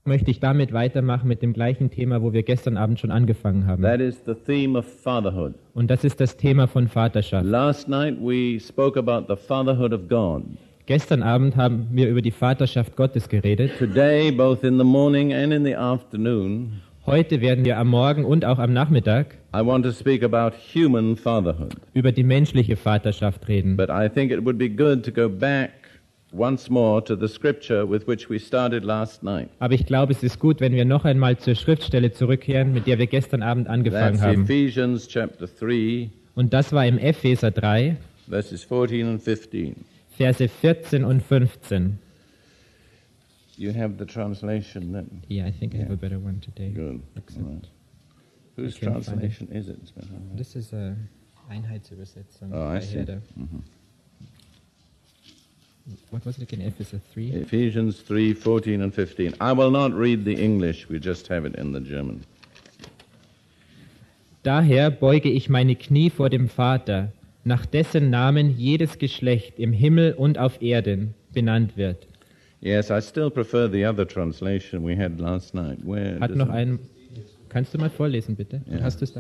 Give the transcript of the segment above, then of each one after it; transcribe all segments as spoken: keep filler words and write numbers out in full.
möchte ich damit weitermachen mit dem gleichen Thema, wo wir gestern Abend schon angefangen haben. That is the theme of fatherhood. Und das ist das Thema von Vaterschaft. Last night we spoke about the fatherhood of God. Gestern Abend haben wir über die Vaterschaft Gottes geredet. Today, both in the morning and in the afternoon, Heute werden wir am Morgen und auch am Nachmittag I want to speak about human fatherhood. über die menschliche Vaterschaft reden. But I think it would be good to go back once more to the scripture with which we started last night. Aber ich glaube, es ist gut, wenn wir noch einmal zur Schriftstelle zurückkehren, mit der wir gestern Abend angefangen That's haben. Ephesians chapter three, Und das war im Epheser drei, verses fourteen and fifteen. Verse vierzehn und fünfzehn. You have the translation then? Yeah, I think I have a better one today. Good. Excellent. All right. Whose I can't find translation is it? This is a Einheitsübersetzung. Oh, I bei see. Herder. What was it again? Epheser three? Ephesians three, fourteen and fifteen. I will not read the English, we just have it in the German. Daher beuge ich meine Knie vor dem Vater, nach dessen Namen jedes Geschlecht im Himmel und auf Erden benannt wird. Yes, I still prefer the other translation we had last night. Where Hat does noch it- einen. Kannst du mal vorlesen, bitte? Ja. Hast du es da?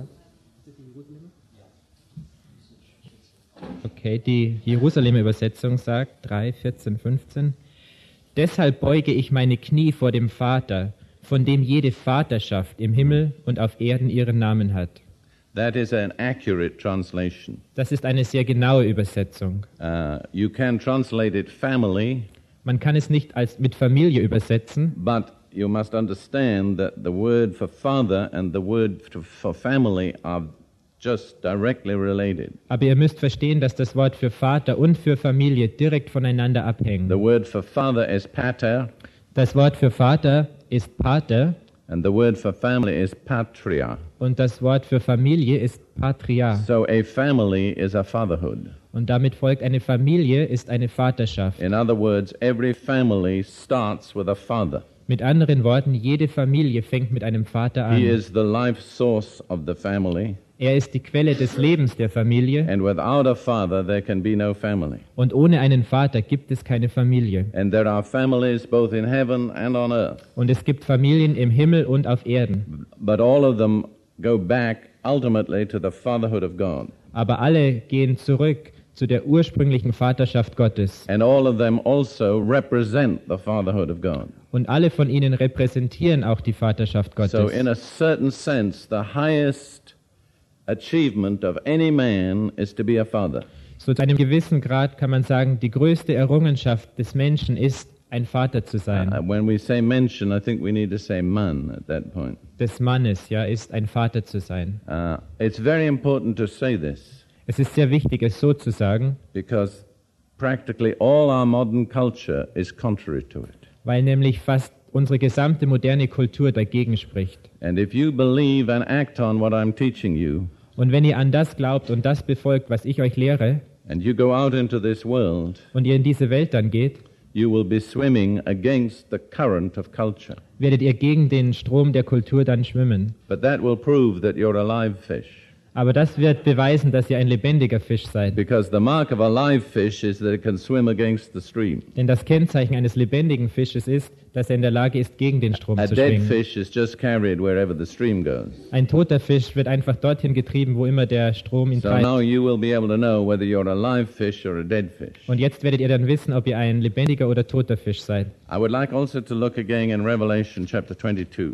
Okay, die Jerusalemer Übersetzung sagt drei, vierzehn, fünfzehn. Deshalb beuge ich meine Knie vor dem Vater, von dem jede Vaterschaft im Himmel und auf Erden ihren Namen hat. That is an accurate translation. Das ist eine sehr genaue Übersetzung. Uh, you can translate it family, Man kann es nicht als mit Familie übersetzen, but you must understand that the word for father and the word to- for family are just directly related. aber ihr müsst verstehen, dass das Wort für Vater und für Familie direkt voneinander abhängen. The word for father is pater, Das Wort für Vater ist Pater and the word for family is patria. und das Wort für Familie ist Patria. So a family is a fatherhood. Und damit folgt, eine Familie ist eine Vaterschaft. In other words, every family starts with a father. Mit anderen Worten, jede Familie fängt mit einem Vater He an. is the life source of the family, Er ist die Quelle des Lebens der Familie and without a father there can be no family. und ohne einen Vater gibt es keine Familie. And there are families both in heaven and on earth, Und es gibt Familien im Himmel und auf Erden. but all of them go back ultimately to the fatherhood of God. Aber alle gehen zurück zu der ursprünglichen Vaterschaft Gottes. And all of them also represent the fatherhood of God. Und alle von ihnen repräsentieren auch die Vaterschaft So Gottes. in a certain sense, the highest achievement of any man is to be a father. So zu einem gewissen Grad kann man sagen, die größte Errungenschaft des Menschen ist, ein Vater zu Uh, sein. when we say mention, I think we need to say man at that point. Des Mannes, ja, ist ein Vater zu sein. Uh, it's very important to say this, Es ist sehr wichtig, es so zu sagen, because practically all our modern culture is contrary to it. weil nämlich fast unsere gesamte moderne Kultur dagegen spricht. And if you believe and act on what I'm teaching you, Und wenn ihr an das glaubt und das befolgt, was ich euch lehre, and you go out into this world, und ihr in diese Welt dann geht, you will be swimming against the current of culture. werdet ihr gegen den Strom der Kultur dann schwimmen. But that will prove that you're a live fish, Aber das wird beweisen, dass ihr ein lebendiger Fisch seid. because the mark of a live fish is that it can swim against the stream. Denn das Kennzeichen eines lebendigen Fisches ist, dass er in der Lage ist, gegen den Strom A zu dead schwingen. fish is just carried wherever the stream goes. Ein toter Fisch wird einfach dorthin getrieben, wo immer der Strom ihn So treibt. now you will be able to know whether you're a live fish or a dead fish. Und jetzt werdet ihr dann wissen, ob ihr ein lebendiger oder toter Fisch seid. I would like also to look again in Revelation chapter twenty-two.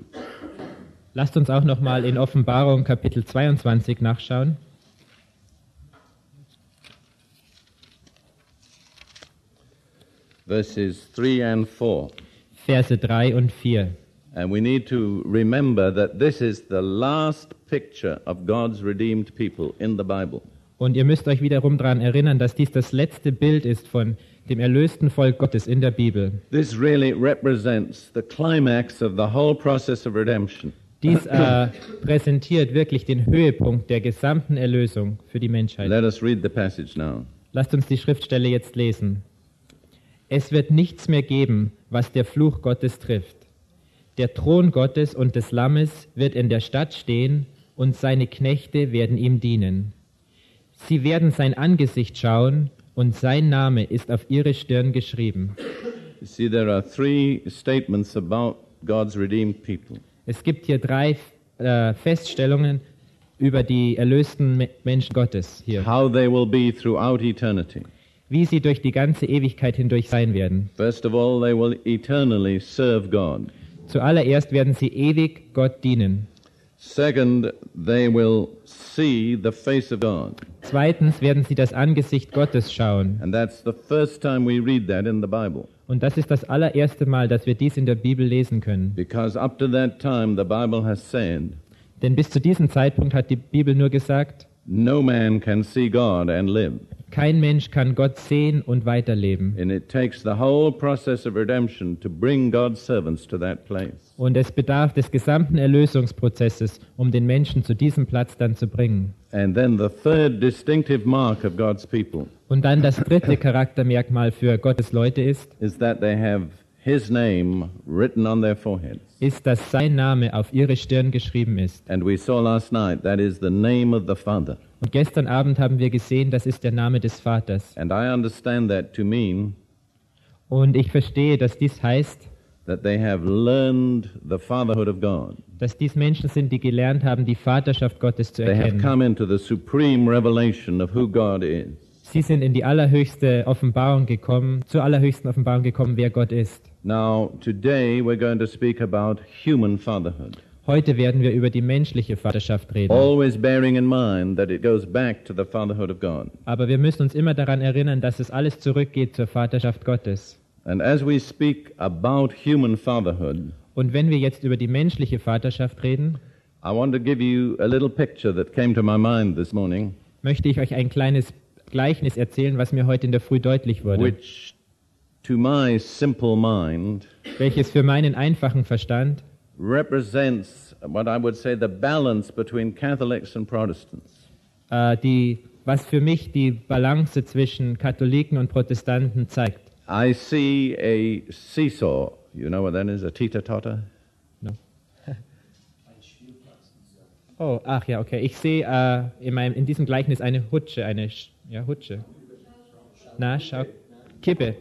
Lasst uns auch nochmal in Offenbarung Kapitel zweiundzwanzig nachschauen. Verses three and four. Verse drei und vier. And we need to remember that this is the last picture of God's redeemed people in the Bible. Und ihr müsst euch wiederum daran erinnern, dass dies das letzte Bild ist von dem erlösten Volk Gottes in der Bibel. This really represents the climax of the whole process of redemption. Dies äh, präsentiert wirklich den Höhepunkt der gesamten Erlösung für die Menschheit. Let us read the passage now. Lasst uns die Schriftstelle jetzt lesen. Es wird nichts mehr geben, was der Fluch Gottes trifft. Der Thron Gottes und des Lammes wird in der Stadt stehen und seine Knechte werden ihm dienen. Sie werden sein Angesicht schauen und sein Name ist auf ihre Stirn geschrieben. You see, there are three statements about God's redeemed people. Es gibt hier drei äh, Feststellungen über die erlösten Me- Menschen Gottes hier, How they will be throughout eternity. wie sie durch die ganze Ewigkeit hindurch sein werden. First of all, they will eternally serve God. Zuallererst werden sie ewig Gott dienen. Second, they will see the face of God. Zweitens werden sie das Angesicht Gottes schauen. And that's the first time we read that in the Bible. Und das ist das allererste Mal, dass wir dies in der Bibel lesen können. Because up to that time, the Bible has said, Denn bis zu diesem Zeitpunkt hat die Bibel nur gesagt, no man can see God and live. kein Mensch kann Gott sehen und weiterleben. And it takes the whole process of redemption to bring God's servants to that place. Und es bedarf des gesamten Erlösungsprozesses, um den Menschen zu diesem Platz dann zu bringen. And then the third distinctive mark of God's people Und dann das dritte Charaktermerkmal für Gottes Leute ist, is that they have His name written on their foreheads. ist, dass sein Name auf ihre Stirn geschrieben ist. And we saw last night that is the name of the Father. Und gestern Abend haben wir gesehen, das ist der Name des Vaters. And I understand that to mean Und ich verstehe, dass dies heißt, that they have learned the fatherhood of God. dass dies Menschen sind, die gelernt haben, die Vaterschaft Gottes zu They have erkennen. come into the supreme revelation of who God is. Sie sind in die allerhöchste Offenbarung gekommen, zur allerhöchsten Offenbarung gekommen, wer Gott ist. Now, today we're going to speak about human fatherhood, Heute werden wir über die menschliche Vaterschaft reden. always bearing in mind that it goes back to the fatherhood of God. Aber wir müssen uns immer daran erinnern, dass es alles zurückgeht zur Vaterschaft Gottes. And as we speak about human fatherhood, Und wenn wir jetzt über die menschliche Vaterschaft reden, I want to give you a little picture that came to my mind this morning, möchte ich euch ein kleines Gleichnis erzählen, was mir heute in der Früh deutlich wurde, which to my simple mind welches für meinen einfachen Verstand represents what I would say the balance between Catholics and Protestants. äh, die, was für mich die Balance zwischen Katholiken und Protestanten zeigt. I see a seesaw. You know what that is? A teeter-totter? No. Oh, ach ja, okay. Ich sehe äh, in, meinem, in diesem Gleichnis eine Hutsche, eine Sch- ja, Hutsche. Na, schau. Kippe.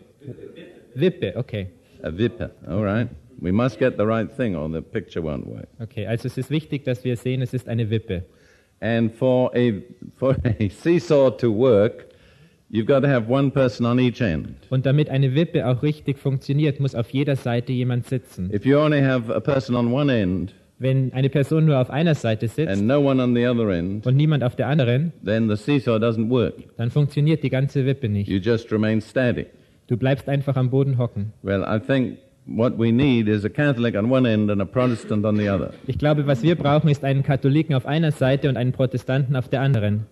Wippe, okay. A viper. All right. We must get the right thing or the picture won't work. Okay, also es ist wichtig, dass wir sehen, es ist eine Wippe. And for a for a seesaw to work, you've got to have one person on each end. Und damit eine Wippe auch richtig funktioniert, muss auf jeder Seite jemand sitzen. If you only have a person on one end Wenn eine Person nur auf einer Seite sitzt and no one on the other end, und niemand auf der anderen, then the seesaw doesn't work. dann funktioniert die ganze Wippe nicht. You just remain static. Du bleibst einfach am Boden hocken. Well, I think what we need is a Catholic on one end and a Protestant on the other. Ich glaube, was wir brauchen, ist einen Katholiken auf einer Seite und einen Protestanten auf der anderen.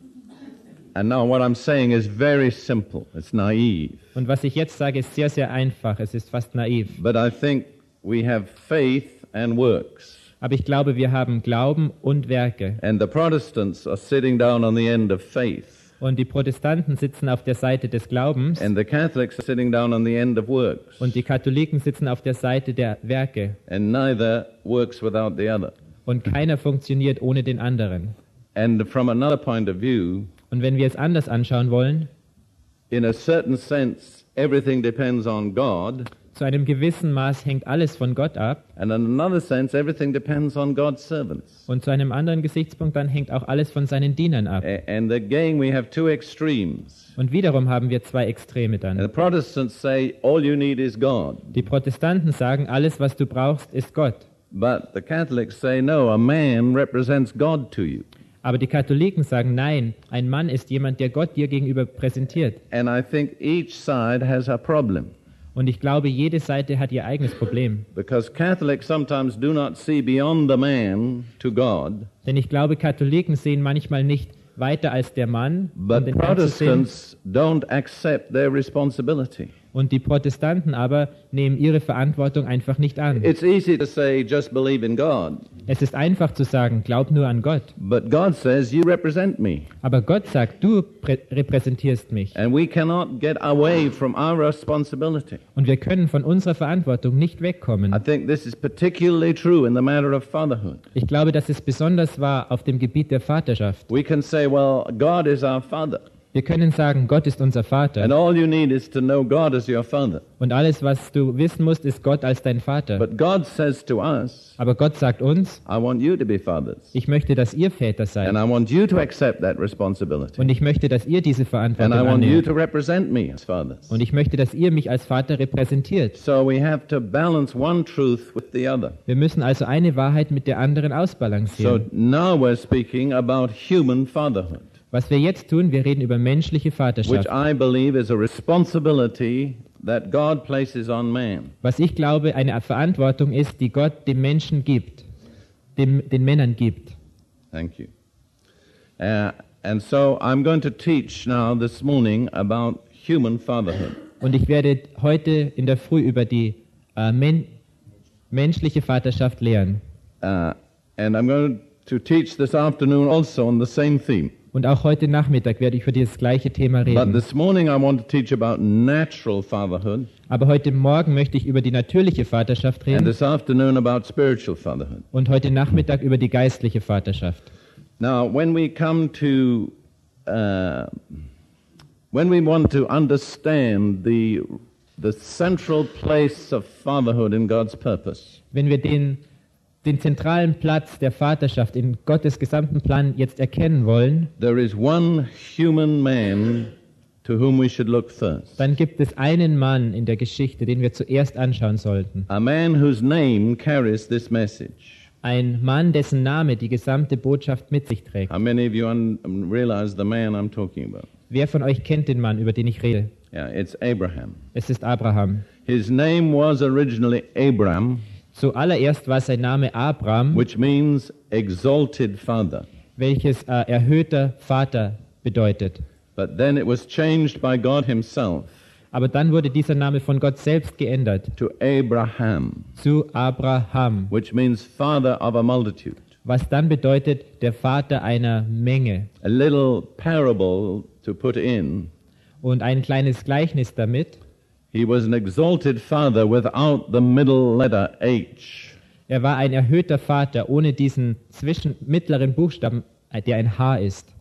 And now what I'm saying is very simple. It's naive. Und was ich jetzt sage, ist sehr, sehr einfach. Es ist fast naiv. But I think we have faith and works. Aber ich glaube, wir haben Glauben und Werke. And the Protestants are sitting down on the end of faith. Und die Protestanten sitzen auf der Seite des Glaubens And the Catholics are sitting down on the end of works. und die Katholiken sitzen auf der Seite der Werke. And neither works without the other. Und keiner funktioniert ohne den anderen. And from another point of view, Und wenn wir es anders anschauen wollen, in a certain sense, everything depends on God. zu einem gewissen Maß hängt alles von Gott ab. And in another sense, everything depends on God's servants. Und zu einem anderen Gesichtspunkt dann hängt auch alles von seinen Dienern ab. A- And again, we have two extremes. Und wiederum haben wir zwei Extreme And the dann. Protestants say, all you need is God. Die Protestanten sagen, alles, was du brauchst, ist Gott. But the Catholics say, no, a man represents God to you. Aber die Katholiken sagen, nein, ein Mann ist jemand, der Gott dir gegenüber präsentiert. And I think each side has a problem. Und ich glaube, jede Seite hat ihr eigenes Problem. Because Catholics sometimes do not see beyond the man to God, Denn ich glaube, Katholiken sehen manchmal nicht weiter als der Mann, um but den Herrn zu sehen. Protestants don't accept their responsibility. Und die Protestanten aber nehmen ihre Verantwortung einfach nicht an. It's easy to say, just believe in God, Es ist einfach zu sagen, glaub nur an Gott. but God says, you represent me. Aber Gott sagt, du prä- repräsentierst mich. And we cannot get away from our responsibility. Und wir können von unserer Verantwortung nicht I wegkommen. think this is particularly true in the matter of fatherhood. Ich glaube, dass es besonders war auf dem Gebiet der Vaterschaft. We can say, well, God is our father. Wir können sagen, Gott ist unser And Vater. all you need is to know God as your Father. Und alles, was du wissen musst, ist Gott als dein Vater. But God says to us, Aber Gott sagt uns, I want you to be fathers. ich möchte, dass ihr Väter seid. And I want you to accept that responsibility. Und ich möchte, dass ihr diese And Verantwortung I want you annehmt. to represent me as fathers. Und ich möchte, dass ihr mich als Vater repräsentiert. So we have to balance one truth with the other. Wir müssen also eine Wahrheit mit der anderen So ausbalancieren. now we're speaking about human fatherhood, Was wir jetzt tun, wir reden über menschliche which Vaterschaft. I believe is a responsibility that God places on man. Was ich glaube, eine Verantwortung ist, die Gott dem Menschen gibt, dem, den Männern gibt. Thank you. Uh, and so I'm going to teach now this morning about human fatherhood. Und ich werde heute in der Früh über die äh, men menschliche Vaterschaft lehren. Uh, and I'm going to teach this afternoon also on the same theme. Und auch heute Nachmittag werde ich über dieses gleiche Thema But reden. this morning I want to teach about natural fatherhood, Aber heute Morgen möchte ich über die natürliche Vaterschaft and reden this afternoon about spiritual fatherhood. und heute Nachmittag über die geistliche Vaterschaft. Now, when we come to, uh, when we want to understand the, the central place of fatherhood in God's purpose, Wenn wir den, den zentralen Platz der Vaterschaft in Gottes gesamten Plan jetzt erkennen wollen, there is one human man to whom we should look first. dann gibt es einen Mann in der Geschichte, den wir zuerst anschauen sollten. A man whose name carries this message. Ein Mann, dessen Name die gesamte Botschaft mit sich trägt. How many of you un- realize the man I'm talking about? Wer von euch kennt den Mann, über den ich rede? Yeah, it's Abraham. Es ist Abraham. His name was originally Abram, Zuallererst war sein Name Abram, which means exalted father. welches äh, erhöhter Vater bedeutet. But then it was changed by God himself Aber dann wurde dieser Name von Gott selbst geändert to Abraham, zu Abraham, which means father of a multitude. was dann bedeutet der Vater einer Menge. A little parable to put in. Und ein kleines Gleichnis damit. He was an exalted father without the middle letter H. Er war ein erhöhter Vater ohne diesen zwischen mittleren Buchstaben, äh, der ein H ist.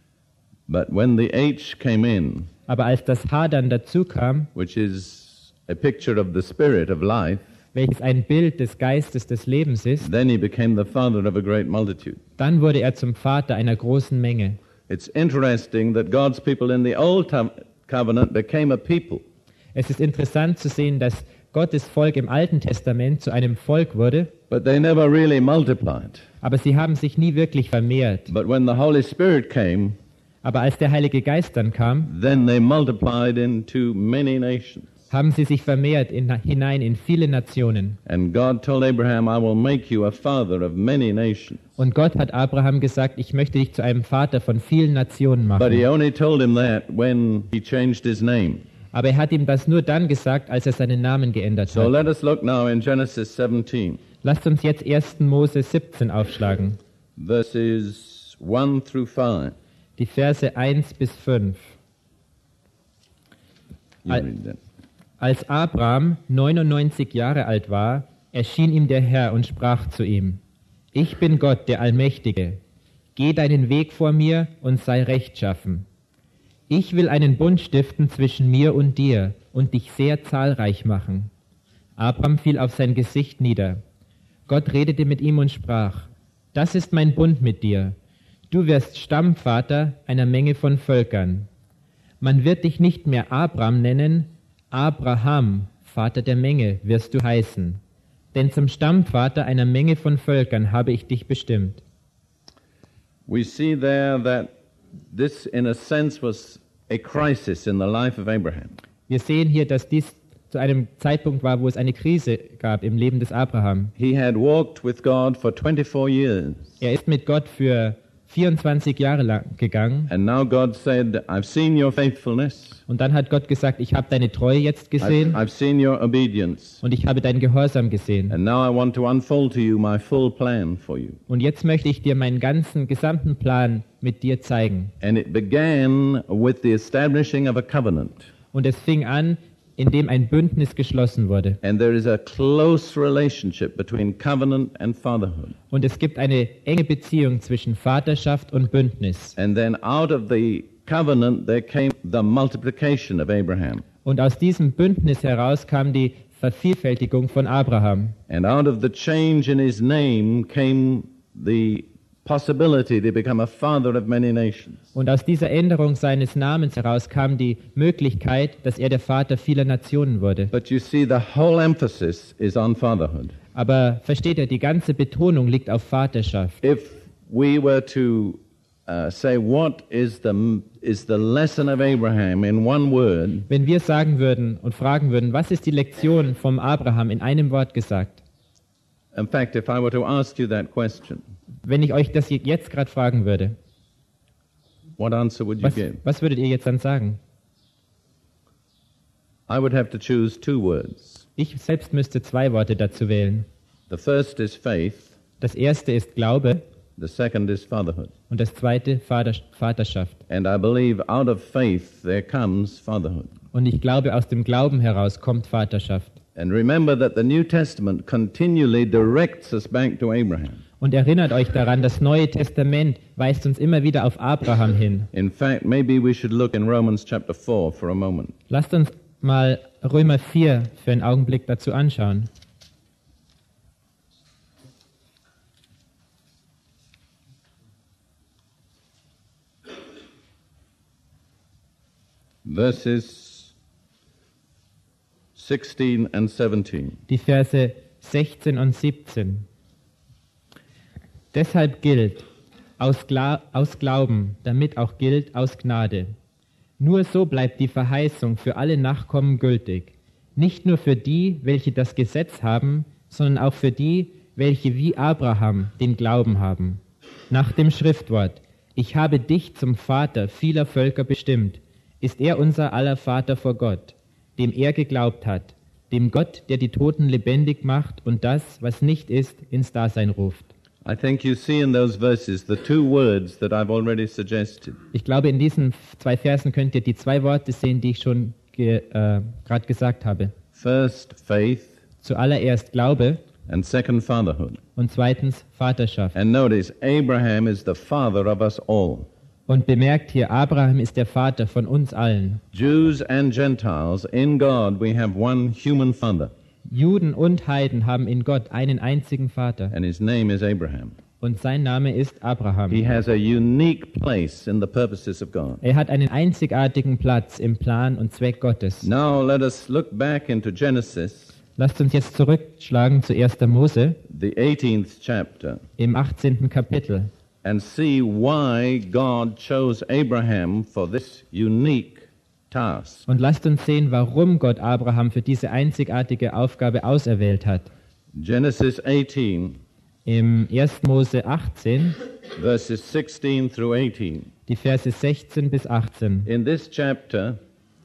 But when the H came in, Aber als das H dann dazu kam, which is a picture of the spirit of life, welches ein Bild des Geistes des Lebens ist, then he became the father of a great multitude. dann wurde er zum Vater einer großen Menge. It's interesting that God's people in the Old Tam- Covenant became a people. Es ist interessant zu sehen, dass Gottes Volk im Alten Testament zu einem Volk wurde, But they never really multiplied. aber sie haben sich nie wirklich vermehrt. But when the Holy Spirit came, Aber als der Heilige Geist dann kam, then they multiplied into many nations. haben sie sich vermehrt in, hinein in viele Nationen. And God told Abraham, I will make you a father of many nations. Und Gott hat Abraham gesagt, ich möchte dich zu einem Vater von vielen Nationen But he machen. only told him that when he changed his name. Aber er hat ihm das nur dann gesagt, als er seinen Namen geändert So hat. let us look now in Genesis seventeen, Lasst uns jetzt ersten Mose siebzehn aufschlagen, verses one through five. die Verse eins bis fünf. You I- read that. Als Abraham neunundneunzig Jahre alt war, erschien ihm der Herr und sprach zu ihm: Ich bin Gott, der Allmächtige. Geh deinen Weg vor mir und sei rechtschaffen. Ich will einen Bund stiften zwischen mir und dir und dich sehr zahlreich machen. Abraham fiel auf sein Gesicht nieder. Gott redete mit ihm und sprach: Das ist mein Bund mit dir. Du wirst Stammvater einer Menge von Völkern. Man wird dich nicht mehr Abraham nennen, Abraham, Vater der Menge, wirst du heißen. Denn zum Stammvater einer Menge von Völkern habe ich dich bestimmt. We see there that this, in a sense, was a crisis in the life of Abraham. Wir sehen hier, dass dies zu einem Zeitpunkt war, wo es eine Krise gab im Leben des Abraham. He had walked with God for twenty-four years. Er ist mit Gott für vierundzwanzig Jahre lang gegangen. And now God said, I've seen your faithfulness. Und dann hat Gott gesagt, ich habe deine Treue jetzt I've, gesehen I've seen your obedience. und ich habe deinen Gehorsam gesehen. And now I want to unfold to you my full plan for you. Und jetzt möchte ich dir meinen ganzen, gesamten Plan mit dir zeigen. And it began with the establishing of a covenant. Und es fing an, indem ein Bündnis geschlossen wurde. And there is a close relationship between covenant and fatherhood. Und es gibt eine enge Beziehung zwischen Vaterschaft und Bündnis. And then out of the covenant there came the multiplication of Abraham. Und aus diesem Bündnis heraus kam die Vervielfältigung von Abraham. And out of the change in his name came the possibility to become a father of many nations. Und aus dieser Änderung seines Namens heraus kam die Möglichkeit, dass er der Vater vieler Nationen wurde. But you see, the whole emphasis is on fatherhood. Aber versteht ihr, die ganze Betonung liegt auf Vaterschaft. If we were to uh, say what is the is the lesson of Abraham in one word, Wenn wir sagen würden und fragen würden, was ist die Lektion vom Abraham in einem Wort gesagt? in fact, if I were to ask you that question, Wenn ich euch das jetzt gerade fragen würde, what answer would you was, give? was würdet ihr jetzt dann sagen? I would have to choose two words. Ich selbst müsste zwei Worte dazu wählen. The first is faith, Das erste ist Glaube the second is fatherhood. und das zweite Vater, Vaterschaft. And I believe out of faith there comes fatherhood. Und ich glaube, aus dem Glauben heraus kommt Vaterschaft. And remember that the New Testament continually directs us back to Abraham. Und erinnert euch daran, das Neue Testament weist uns immer wieder auf Abraham hin. In fact, maybe we should look in Romans chapter four for a moment. Lasst uns mal Römer vier für einen Augenblick dazu anschauen. Verses sixteen and seventeen. Die Verse sechzehn und siebzehn. Deshalb gilt, aus, Gla- aus Glauben, damit auch gilt, aus Gnade. Nur so bleibt die Verheißung für alle Nachkommen gültig. Nicht nur für die, welche das Gesetz haben, sondern auch für die, welche wie Abraham den Glauben haben. Nach dem Schriftwort, ich habe dich zum Vater vieler Völker bestimmt, ist er unser aller Vater vor Gott, dem er geglaubt hat, dem Gott, der die Toten lebendig macht und das, was nicht ist, ins Dasein ruft. I think you see in those verses the two words that I've already suggested. Ich glaube, in diesen zwei Versen könnt ihr die zwei Worte sehen, die ich schon ge, äh, gerade gesagt habe. First, faith, Zuallererst Glaube and second, fatherhood. und zweitens Vaterschaft. And notice, Abraham is the father of us all. Und bemerkt hier, Abraham ist der Vater von uns allen. Jews and Gentiles, in God we have one human father, Juden und Heiden haben in Gott einen einzigen Vater and his name is Abraham. und sein Name ist Abraham. He has a unique place in the purposes of God. Er hat einen einzigartigen Platz im Plan und Zweck Gottes. Now let us look back into Genesis, Lasst uns jetzt zurückschlagen zu erster Mose the eighteenth chapter, im achtzehnten Kapitel and see why God chose Abraham for this unique task. und lasst uns sehen, warum Gott Abraham für diese einzigartige Aufgabe auserwählt hat. Genesis eighteen, Im ersten Mose achtzehn, verses sixteen through eighteen. die Verse sechzehn bis achtzehn. In this chapter,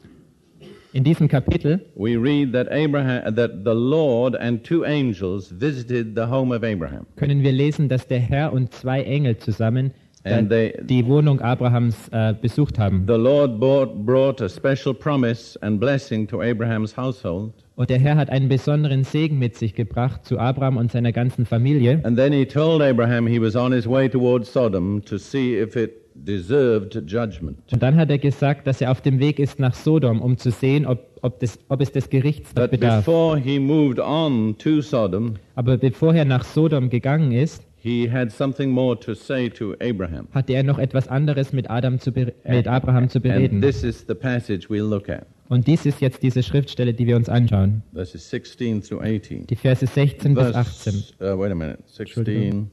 In diesem Kapitel we read that Abraham, that the Lord and two angels visited the home of Abraham. können wir lesen, dass der Herr und zwei Engel zusammen And they- die Wohnung Abrahams äh, besucht haben. The Lord brought, brought a special promise and blessing to Abraham's household. Und der Herr hat einen besonderen Segen mit sich gebracht zu Abraham und seiner ganzen Familie. And then he told Abraham he was on his way towards Sodom to see if it deserved judgment. Und dann hat er gesagt, dass er auf dem Weg ist nach Sodom, um zu sehen, ob, ob, das, ob es des Gerichts dort But bedarf. before he moved on to Sodom, Aber bevor er nach Sodom gegangen ist, he had something more to say to Abraham. hatte er noch etwas anderes mit, Adam zu bere- mit Abraham zu And bereden. this is the passage we'll look at, Und dies ist jetzt diese Schriftstelle, die wir uns anschauen. verses sixteen through eighteen. Die Verse sechzehn bis achtzehn. Verse, uh, wait a minute, sixteen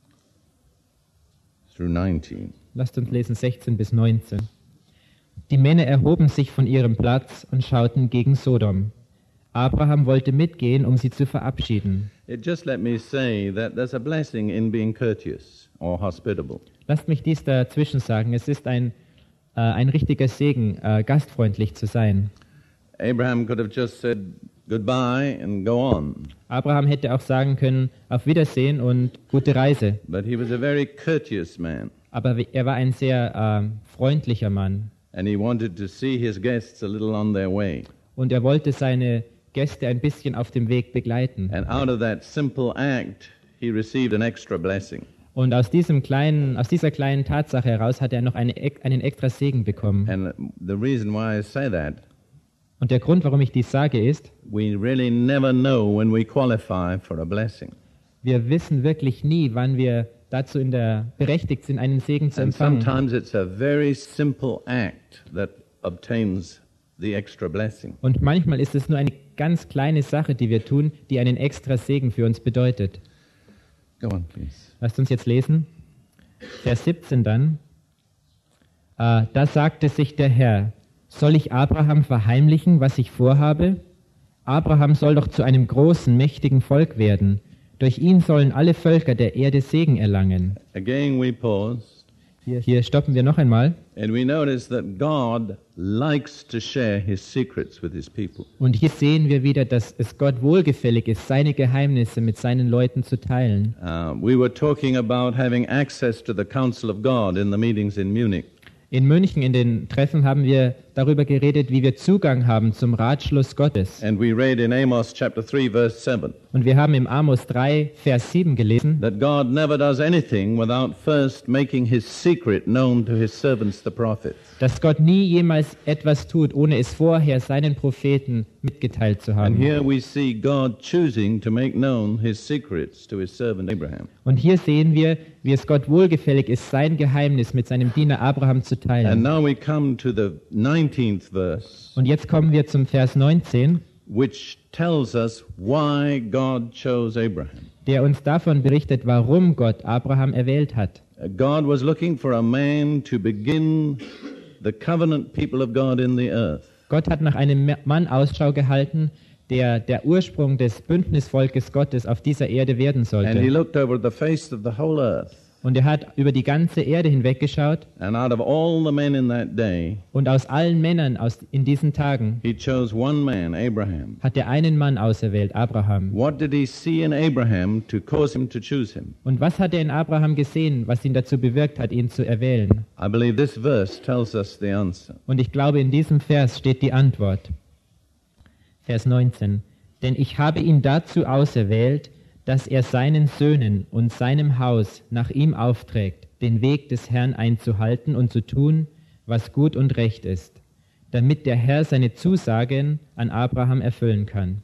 through nineteen. Lasst uns lesen sechzehn bis neunzehn. Die Männer erhoben sich von ihrem Platz und schauten gegen Sodom. Abraham wollte mitgehen, um sie zu verabschieden. It just let me say that there's a blessing in being courteous or hospitable. Lasst mich dies dazwischen sagen. Es ist ein, äh, ein richtiger Segen, äh, gastfreundlich zu sein. Abraham could have just said goodbye and go on, Abraham hätte auch sagen können, auf Wiedersehen und gute Reise. but he was a very courteous man, Aber er war ein sehr äh, freundlicher Mann. and he wanted to see his guests a little on their way. Und er wollte seine Gäste ein bisschen auf dem Weg begleiten. And out of that simple act, he received an extra blessing. Und aus diesem kleinen, aus dieser kleinen Tatsache heraus hat er noch eine, einen extra Segen bekommen. And the reason why I say that, Und der Grund, warum ich dies sage, ist, we really never know when we qualify for a blessing. wir wissen wirklich nie, wann wir dazu in der berechtigt sind, einen Segen zu And empfangen. sometimes it's a very simple act that obtains the extra blessing. Und manchmal ist es nur eine ganz kleine Sache, die wir tun, die einen extra Segen für uns bedeutet. Go on, please. Lasst uns jetzt lesen. Vers siebzehn dann. Äh, da sagte sich der Herr, soll ich Abraham verheimlichen, was ich vorhabe? Abraham soll doch zu einem großen, mächtigen Volk werden. Durch ihn sollen alle Völker der Erde Segen erlangen. Again we pause, Hier, hier stoppen wir noch einmal. and we notice that God likes to share his secrets with his people. Und hier sehen wir wieder, dass es Gott wohlgefällig ist, seine Geheimnisse mit seinen Leuten zu teilen. Uh, we were talking about having access to the counsel of God in the meetings in Munich. In München in den Treffen haben wir darüber geredet, wie wir Zugang haben zum Ratschluss Gottes. And we read in Amos chapter three, verse seven, Und wir haben im Amos drei, Vers sieben gelesen, that God never does anything without first making his secret known to his servants, the prophets. dass Gott nie jemals etwas tut, ohne es vorher seinen Propheten mitgeteilt zu And haben. here we see God choosing to make known his secrets to his servant Abraham. Und hier sehen wir, wie es Gott wohlgefällig ist, sein Geheimnis mit seinem Diener Abraham zu And teilen. now we come to the nineteenth verse, Und jetzt kommen wir zum Vers neunzehn, which tells us why God chose Abraham. der uns davon berichtet, warum Gott Abraham erwählt hat. Uh, God was looking for a man to begin the covenant people of God in the earth. Gott hat nach einem Mann Ausschau gehalten, der der Ursprung des Bündnisvolkes Gottes auf dieser Erde werden And he sollte. looked over the face of the whole earth. Und er hat über die ganze Erde hinweggeschaut And out of all the men in that day, und aus allen Männern aus, in diesen Tagen he chose one man, Abraham. hat er einen Mann auserwählt, Abraham. What did he see in Abraham to cause him to choose him? Und was hat er in Abraham gesehen, was ihn dazu bewirkt hat, ihn zu erwählen? I believe this verse tells us the answer. Und ich glaube, in diesem Vers steht die Antwort. Vers neunzehn. Denn ich habe ihn dazu auserwählt, dass er seinen Söhnen und seinem Haus nach ihm aufträgt, den Weg des Herrn einzuhalten und zu tun, was gut und recht ist, damit der Herr seine Zusagen an Abraham erfüllen kann.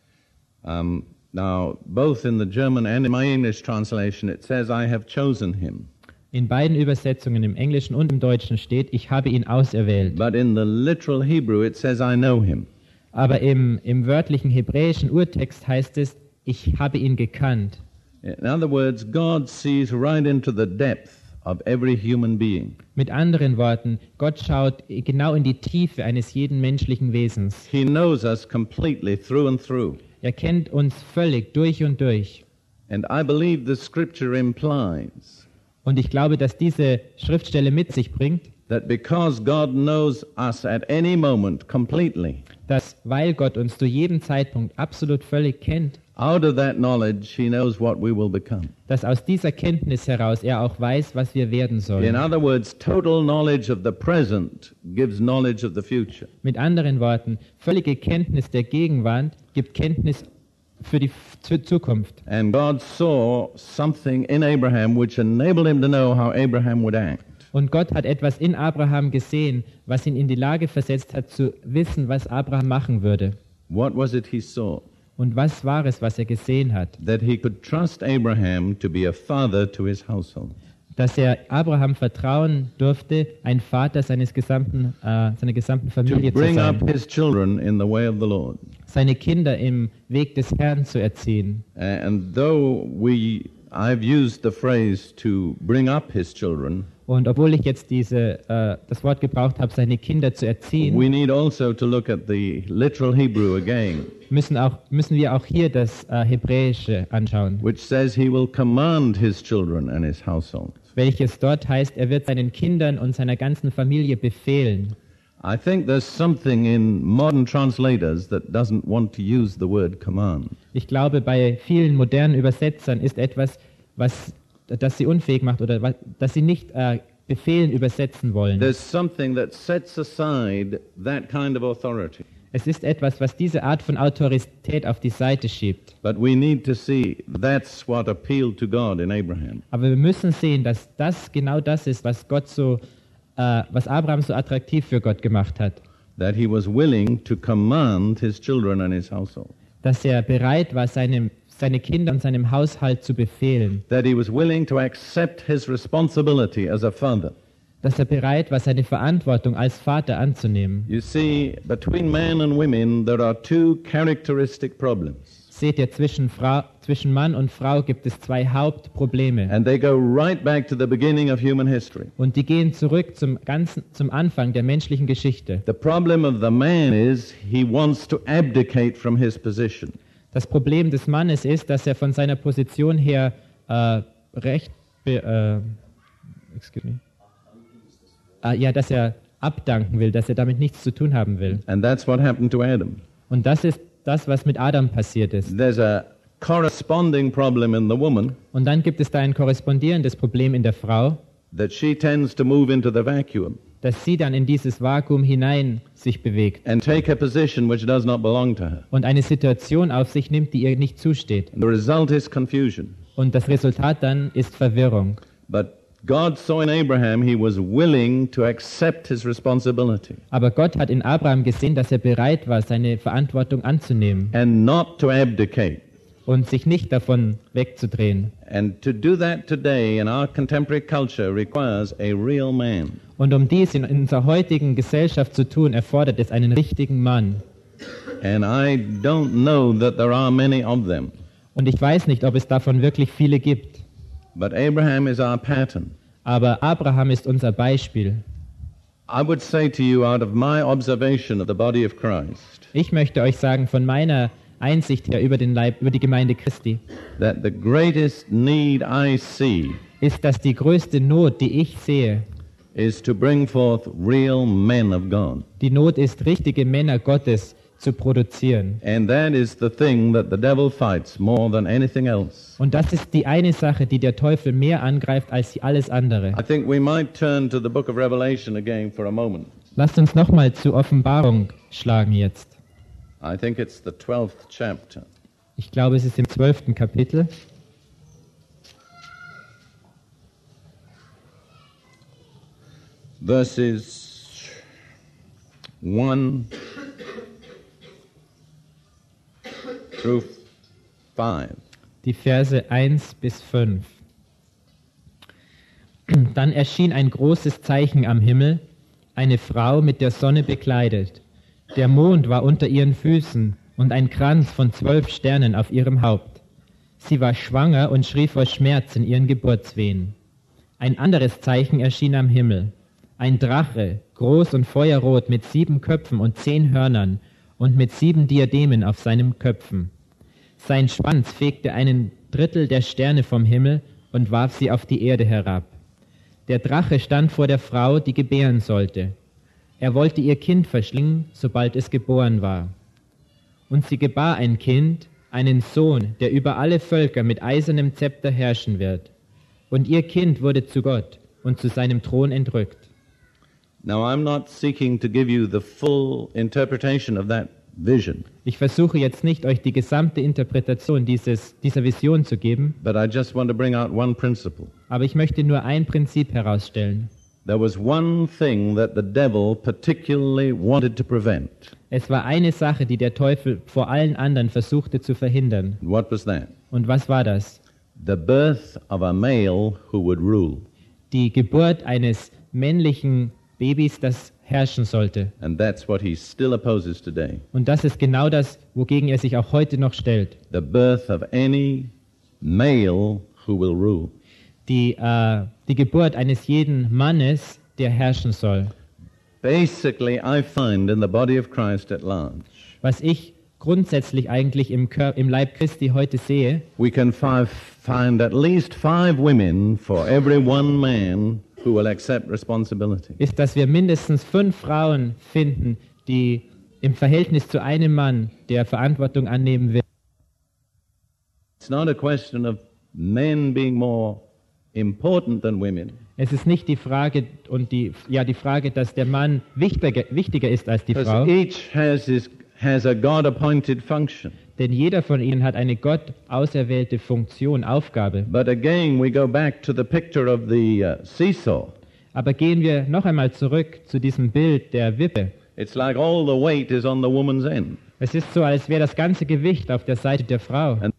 Um, now, both in the German and in my English translation, it says, I have chosen him. In beiden Übersetzungen, im Englischen und im Deutschen, steht, ich habe ihn auserwählt. But in the literal Hebrew, it says, I know him. Aber im, im wörtlichen hebräischen Urtext heißt es, ich habe ihn gekannt. In other words, God sees right into the depth of every human being. Mit anderen Worten, Gott schaut genau in die Tiefe eines jeden menschlichen Wesens. He knows us completely through and through. Er kennt uns völlig durch und durch. And I believe the scripture implies Und ich glaube, dass diese Schriftstelle mit sich bringt, that because God knows us at any moment completely, dass, weil Gott uns zu jedem Zeitpunkt absolut völlig kennt, out of that knowledge, he knows what we will become. dass aus dieser Kenntnis heraus er auch weiß, was wir werden In sollen. other words, total knowledge of the present gives knowledge of the future. Mit anderen Worten, völlige Kenntnis der Gegenwart gibt Kenntnis für die F- Zukunft. And God saw something in Abraham which enabled him to know how Abraham would act. Und Gott hat etwas in Abraham gesehen, was ihn in die Lage versetzt hat, zu wissen, was Abraham machen würde. What was it he saw? Und was war es, was er gesehen hat? That he could trust Abraham to be a father to his household. Dass er Abraham vertrauen durfte, ein Vater seines gesamten, äh, seiner gesamten To Familie zu bring sein. up his children in the way of the Lord. Seine Kinder im Weg des Herrn zu erziehen. And though we, I've used the phrase to bring up his children, Und obwohl ich jetzt diese, äh, das Wort gebraucht habe, seine Kinder zu erziehen, we need also to look at the literal Hebrew again, müssen, auch, müssen wir auch hier das äh, Hebräische anschauen, which says he will command his children and his household. welches dort heißt, er wird seinen Kindern und seiner ganzen Familie befehlen. I think there's something in modern translators that doesn't want to use the word command. Ich glaube, bei vielen modernen Übersetzern ist etwas, was, das sie unfähig macht oder was, dass sie nicht äh, Befehlen übersetzen wollen. There's something that sets aside that kind of authority. Es ist etwas, was diese Art von Autorität auf die Seite schiebt. But we need to see that's what appealed to God in Abraham. Aber wir müssen sehen, dass das genau das ist, was Gott so, äh, was Abraham so attraktiv für Gott gemacht hat. That he was willing to command his children and his household. Dass er bereit war, seinem, seine Kinder und seinem Haushalt zu befehlen. That he was willing to accept his responsibility as a father. Dass er bereit war, seine Verantwortung als Vater anzunehmen. You see, between men and women there are two characteristic problems. Seht ihr, zwischen, Frau, zwischen Mann und Frau gibt es zwei Hauptprobleme. And they go right back to the beginning of human history. Und die gehen zurück zum, ganzen, zum Anfang der menschlichen Geschichte. The problem of the man is he wants to abdicate from his position. Das Problem des Mannes ist, dass er von seiner Position her äh, recht... Be, äh, excuse me. Uh, ja, dass er abdanken will, dass er damit nichts zu tun haben will. And that's what happened to Adam. Und das ist das, was mit Adam passiert ist. There's a corresponding problem in the woman. Und dann gibt es da ein korrespondierendes Problem in der Frau, That she tends to move into the vacuum. Dass sie dann in dieses Vakuum hinein sich bewegt. And take a position which does not belong to her. Und eine Situation auf sich nimmt, die ihr nicht zusteht. And the result is confusion. Und das Resultat dann ist Verwirrung. But God saw in Abraham he was willing to accept his responsibility. Aber Gott hat in Abraham gesehen, dass er bereit war, seine Verantwortung anzunehmen. And not to abdicate. Und sich nicht davon wegzudrehen. And to do that today in our contemporary culture requires a real man. Und um dies in unserer heutigen Gesellschaft zu tun, erfordert es einen richtigen Mann. And I don't know that there are many of them. Und ich weiß nicht, ob es davon wirklich viele gibt. But Abraham is our pattern. Aber Abraham ist unser Beispiel. I would say to you, out of my observation of the body of Christ, Ich möchte euch sagen, von meiner Einsicht her über den Leib, über die Gemeinde Christi, that the greatest need I see ist, dass die größte Not, die ich sehe, is to bring forth real men of God. die Not ist, richtige Männer Gottes zu produzieren. And that is the thing that the devil fights more than anything else. Und das ist die eine Sache, die der Teufel mehr angreift als alles andere. I think we might turn to the book of Revelation again for a moment. Lasst uns nochmal zur Offenbarung schlagen jetzt. I think it's the twelfth chapter. Ich glaube, es ist im zwölften Kapitel. Verses one through five. Die Verse eins bis fünf. Dann erschien ein großes Zeichen am Himmel, eine Frau mit der Sonne bekleidet. Der Mond war unter ihren Füßen und ein Kranz von zwölf Sternen auf ihrem Haupt. Sie war schwanger und schrie vor Schmerz in ihren Geburtswehen. Ein anderes Zeichen erschien am Himmel. Ein Drache, groß und feuerrot, mit sieben Köpfen und zehn Hörnern und mit sieben Diademen auf seinen Köpfen. Sein Schwanz fegte einen Drittel der Sterne vom Himmel und warf sie auf die Erde herab. Der Drache stand vor der Frau, die gebären sollte. Er wollte ihr Kind verschlingen, sobald es geboren war. Und sie gebar ein Kind, einen Sohn, der über alle Völker mit eisernem Zepter herrschen wird. Und ihr Kind wurde zu Gott und zu seinem Thron entrückt. Now I'm not seeking to give you the full interpretation of that vision, Ich versuche jetzt nicht, euch die gesamte Interpretation dieses, dieser Vision zu geben, but I just want to bring out one principle. aber ich möchte nur ein Prinzip herausstellen. There was one thing that the devil particularly wanted to prevent. Es war eine Sache, die der Teufel vor allen anderen versuchte zu verhindern. What was that? Und was war das? The birth of a male who would rule. Die Geburt eines männlichen Babys, das herrschen sollte. And that's what he still opposes today. Und das ist genau das, wogegen er sich auch heute noch stellt. The birth of any male who will rule. Die, äh, die Geburt eines jeden Mannes, der herrschen soll. Basically, I find in the body of Christ at large, Was ich grundsätzlich eigentlich im, Kör- im Leib Christi heute sehe, we can fi- find at least five women for every one man who will accept responsibility. ist, dass wir mindestens fünf Frauen finden, die im Verhältnis zu einem Mann, der Verantwortung annehmen will. It's not a question of men being more important than women. Es ist nicht die Frage und die ja die Frage, dass der Mann wichtiger, wichtiger ist als die Because Frau, each has his has a God-appointed function. Denn jeder von ihnen hat eine Gott auserwählte Funktion, Aufgabe. But again, we go back to the picture of the uh, seesaw. Aber gehen wir noch einmal zurück zu diesem Bild der Wippe. It's like all the weight is on the woman's end. Es ist so, als wäre das ganze Gewicht auf der Seite der Frau. And